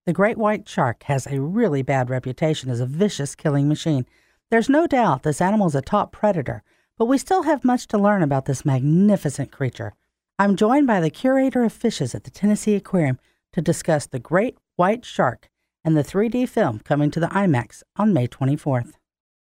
The great white shark has a really bad reputation as a vicious killing machine. There's no doubt this animal is a top predator, but we still have much to learn about this magnificent creature. I'm joined by the curator of fishes at the Tennessee Aquarium to discuss the great white shark and the 3D film coming to the IMAX on May 24th.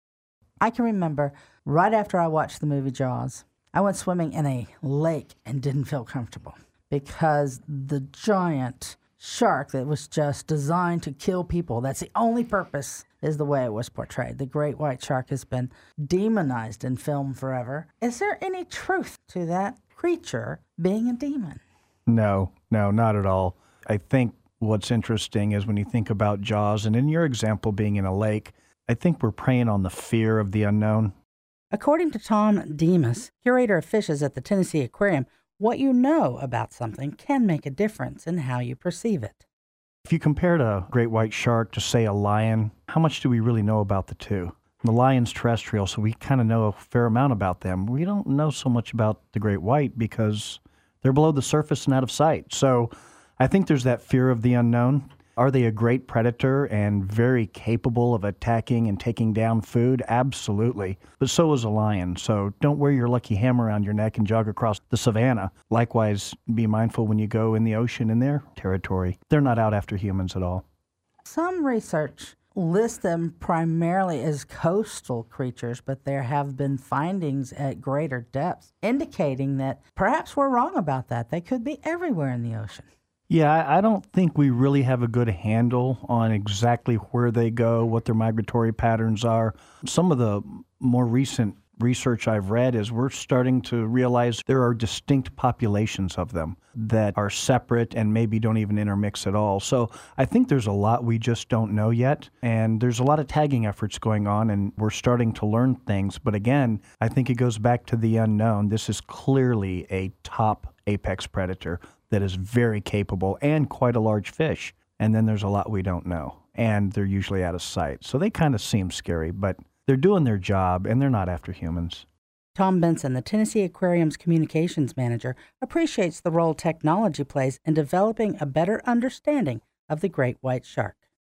I can remember right after I watched the movie Jaws, I went swimming in a lake and didn't feel comfortable because the giant shark that was just designed to kill people, that's the only purpose, is the way it was portrayed. The great white shark has been demonized in film forever. Is there any truth to that creature being a demon? No, not at all. I think what's interesting is when you think about Jaws, and in your example being in a lake, I think we're preying on the fear of the unknown. According to Tom Demas, curator of fishes at the Tennessee Aquarium, what you know about something can make a difference in how you perceive it. If you compared a great white shark to, say, a lion, how much do we really know about the two? The lion's terrestrial, so we kind of know a fair amount about them. We don't know so much about the great white because they're below the surface and out of sight. So I think there's that fear of the unknown. Are they a great predator and very capable of attacking and taking down food? Absolutely. But so is a lion. So don't wear your lucky hammer around your neck and jog across the savannah. Likewise, be mindful when you go in the ocean in their territory. They're not out after humans at all. Some research lists them primarily as coastal creatures, but there have been findings at greater depths indicating that perhaps we're wrong about that. They could be everywhere in the ocean. Yeah, I don't think we really have a good handle on exactly where they go, what their migratory patterns are. Some of the more recent research I've read is we're starting to realize there are distinct populations of them that are separate and maybe don't even intermix at all. So I think there's a lot we just don't know yet, and there's a lot of tagging efforts going on, and we're starting to learn things. But again, I think it goes back to the unknown. This is clearly a top apex predator that is very capable and quite a large fish. And then there's a lot we don't know, and they're usually out of sight. So they kind of seem scary, but they're doing their job, and they're not after humans. Tom Benson, the Tennessee Aquarium's communications manager, appreciates the role technology plays in developing a better understanding of the great white shark.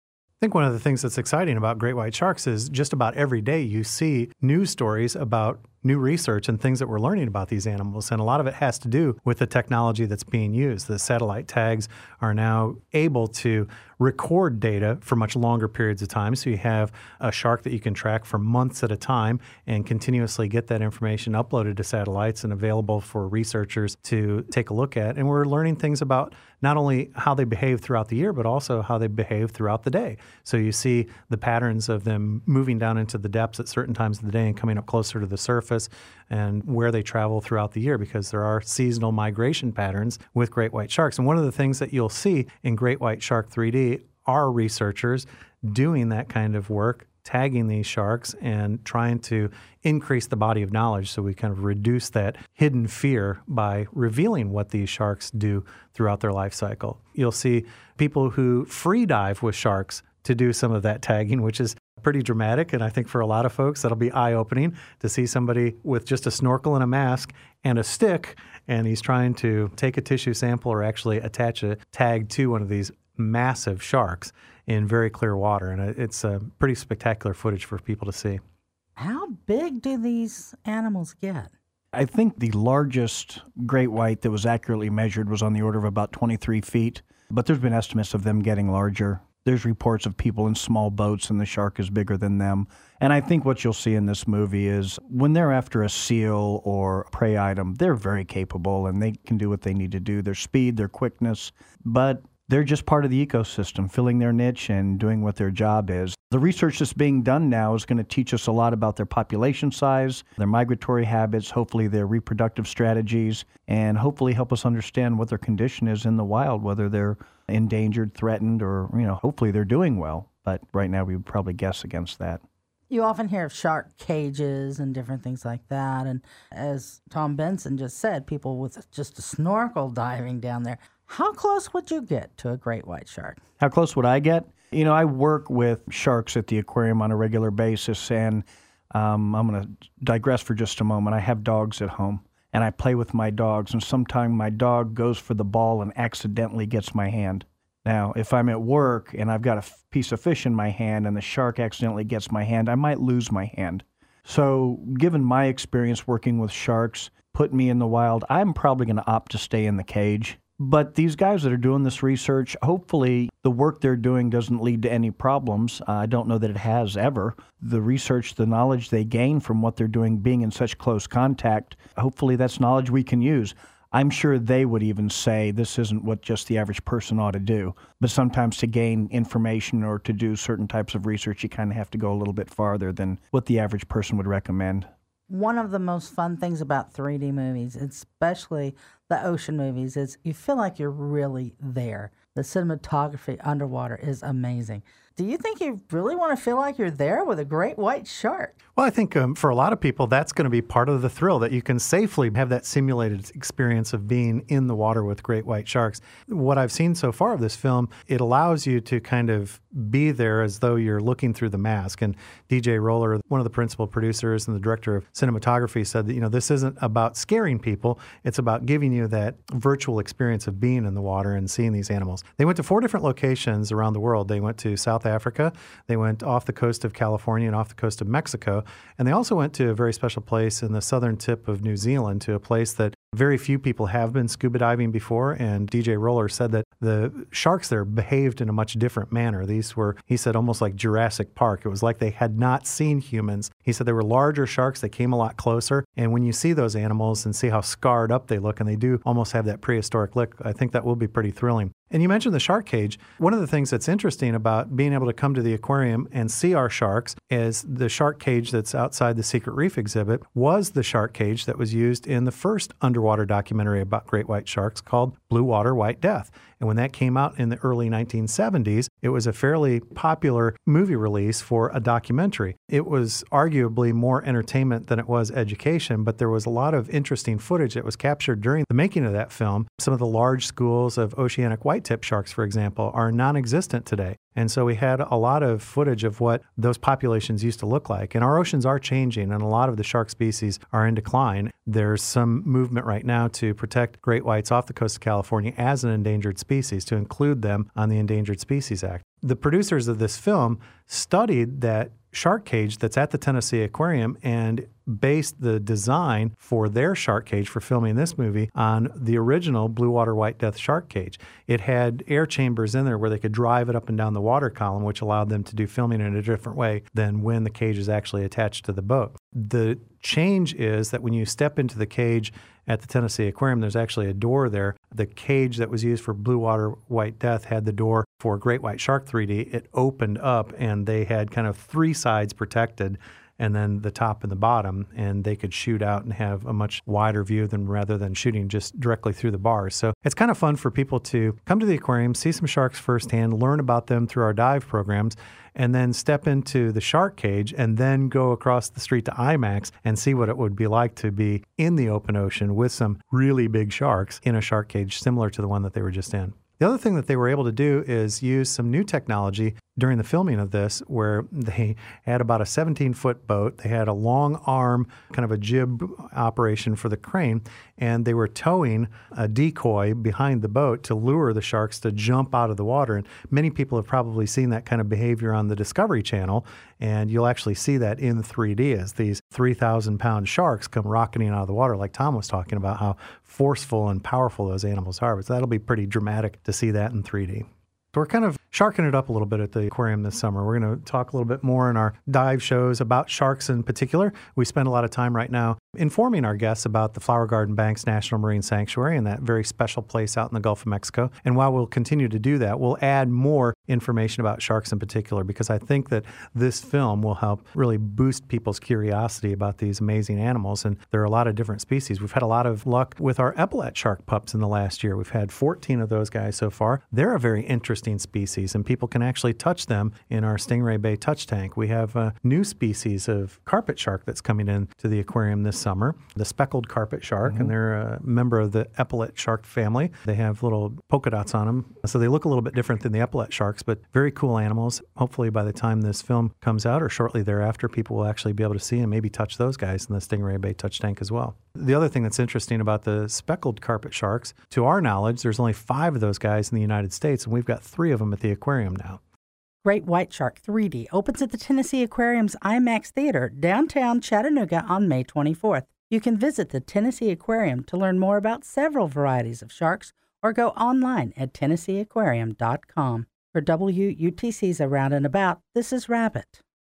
I think one of the things that's exciting about great white sharks is just about every day you see news stories about new research and things that we're learning about these animals. And a lot of it has to do with the technology that's being used. The satellite tags are now able to record data for much longer periods of time. So you have a shark that you can track for months at a time and continuously get that information uploaded to satellites and available for researchers to take a look at. And we're learning things about not only how they behave throughout the year, but also how they behave throughout the day. So you see the patterns of them moving down into the depths at certain times of the day and coming up closer to the surface, and where they travel throughout the year, because there are seasonal migration patterns with great white sharks. And one of the things that you'll see in Great White Shark 3D are researchers doing that kind of work, tagging these sharks and trying to increase the body of knowledge so we kind of reduce that hidden fear by revealing what these sharks do throughout their life cycle. You'll see people who free dive with sharks to do some of that tagging, which is pretty dramatic, and I think for a lot of folks that'll be eye-opening to see somebody with just a snorkel and a mask and a stick, and he's trying to take a tissue sample or actually attach a tag to one of these massive sharks in very clear water, and it's a pretty spectacular footage for people to see. How big do these animals get? I think the largest great white that was accurately measured was on the order of about 23 feet, but there's been estimates of them getting larger. There's reports of people in small boats and the shark is bigger than them. And I think what you'll see in this movie is when they're after a seal or a prey item, they're very capable and they can do what they need to do. Their speed, their quickness, but they're just part of the ecosystem, filling their niche and doing what their job is. The research that's being done now is going to teach us a lot about their population size, their migratory habits, hopefully their reproductive strategies, and hopefully help us understand what their condition is in the wild, whether they're endangered, threatened, or, hopefully they're doing well. But right now we would probably guess against that. You often hear of shark cages and different things like that. And as Tom Benson just said, people with just a snorkel diving down there. How close would you get to a great white shark? How close would I get? I work with sharks at the aquarium on a regular basis, and I'm going to digress for just a moment. I have dogs at home, and I play with my dogs, and sometimes my dog goes for the ball and accidentally gets my hand. Now, if I'm at work and I've got a piece of fish in my hand and the shark accidentally gets my hand, I might lose my hand. So given my experience working with sharks, put me in the wild, I'm probably going to opt to stay in the cage. But these guys that are doing this research, hopefully the work they're doing doesn't lead to any problems. I don't know that it has ever. The research, the knowledge they gain from what they're doing, being in such close contact, hopefully that's knowledge we can use. I'm sure they would even say this isn't what just the average person ought to do. But sometimes to gain information or to do certain types of research, you kind of have to go a little bit farther than what the average person would recommend. One of the most fun things about 3D movies, especially the ocean movies, is you feel like you're really there. The cinematography underwater is amazing. Do you think you really want to feel like you're there with a great white shark? Well, I think for a lot of people, that's going to be part of the thrill, that you can safely have that simulated experience of being in the water with great white sharks. What I've seen so far of this film, it allows you to kind of be there as though you're looking through the mask. And DJ Roller, one of the principal producers and the director of cinematography, said that, this isn't about scaring people. It's about giving you that virtual experience of being in the water and seeing these animals. They went to 4 different locations around the world. They went to South Africa, they went off the coast of California and off the coast of Mexico, and they also went to a very special place in the southern tip of New Zealand, to a place that very few people have been scuba diving before, and DJ Roller said that the sharks there behaved in a much different manner. These were, he said, almost like Jurassic Park. It was like they had not seen humans. He said they were larger sharks. They came a lot closer, and when you see those animals and see how scarred up they look, and they do almost have that prehistoric look, I think that will be pretty thrilling. And you mentioned the shark cage. One of the things that's interesting about being able to come to the aquarium and see our sharks is the shark cage that's outside the Secret Reef exhibit was the shark cage that was used in the first underwater documentary about great white sharks called Blue Water, White Death. And when that came out in the early 1970s, it was a fairly popular movie release for a documentary. It was arguably more entertainment than it was education, but there was a lot of interesting footage that was captured during the making of that film. Some of the large schools of oceanic white-tip sharks, for example, are non-existent today. And so we had a lot of footage of what those populations used to look like. And our oceans are changing, and a lot of the shark species are in decline. There's some movement right now to protect great whites off the coast of California as an endangered species, to include them on the Endangered Species Act. The producers of this film studied that shark cage that's at the Tennessee Aquarium and based the design for their shark cage for filming this movie on the original Blue Water, White Death shark cage. It had air chambers in there where they could drive it up and down the water column, which allowed them to do filming in a different way than when the cage is actually attached to the boat. The change is that when you step into the cage at the Tennessee Aquarium, there's actually a door there. The cage that was used for Blue Water, White Death had the door for Great White Shark 3D. It opened up, and they had kind of 3 sides protected, and then the top and the bottom, and they could shoot out and have a much wider view rather than shooting just directly through the bars. So it's kind of fun for people to come to the aquarium, see some sharks firsthand, learn about them through our dive programs, and then step into the shark cage and then go across the street to IMAX and see what it would be like to be in the open ocean with some really big sharks in a shark cage similar to the one that they were just in. The other thing that they were able to do is use some new technology during the filming of this, where they had about a 17-foot boat. They had a long arm, kind of a jib operation for the crane, and they were towing a decoy behind the boat to lure the sharks to jump out of the water. And many people have probably seen that kind of behavior on the Discovery Channel, and you'll actually see that in 3D as these 3,000-pound sharks come rocketing out of the water, like Tom was talking about, how forceful and powerful those animals are. But that'll be pretty dramatic to see that in 3D. So we're kind of sharking it up a little bit at the aquarium this summer. We're going to talk a little bit more in our dive shows about sharks in particular. We spend a lot of time right now informing our guests about the Flower Garden Banks National Marine Sanctuary and that very special place out in the Gulf of Mexico. And while we'll continue to do that, we'll add more information about sharks in particular, because I think that this film will help really boost people's curiosity about these amazing animals. And there are a lot of different species. We've had a lot of luck with our epaulet shark pups in the last year. We've had 14 of those guys so far. They're a very interesting species, and people can actually touch them in our Stingray Bay touch tank. We have a new species of carpet shark that's coming into the aquarium this summer, the speckled carpet shark, and they're a member of the epaulet shark family. They have little polka dots on them, so they look a little bit different than the epaulet sharks, but very cool animals. Hopefully by the time this film comes out or shortly thereafter, people will actually be able to see and maybe touch those guys in the Stingray Bay touch tank as well. The other thing that's interesting about the speckled carpet sharks, to our knowledge, there's only 5 of those guys in the United States, and we've got 3 of them at the aquarium now. Great White Shark 3D opens at the Tennessee Aquarium's IMAX Theater, downtown Chattanooga on May 24th. You can visit the Tennessee Aquarium to learn more about several varieties of sharks or go online at TennesseeAquarium.com. For WUTC's Around and About, this is Rabbit.